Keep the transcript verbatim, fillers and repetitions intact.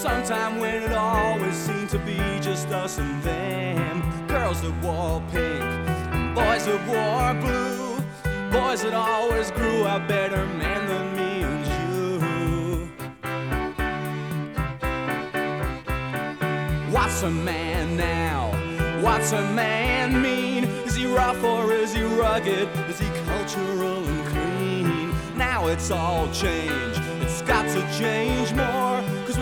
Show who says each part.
Speaker 1: Sometime when it always seemed to be just us and them. Girls that wore pink, boys that wore blue, boys that always grew out better men than me and you. What's a man now? What's a man mean? Is he rough or is he rugged? Is he cultural and clean? Now it's all changed, it's got to change more.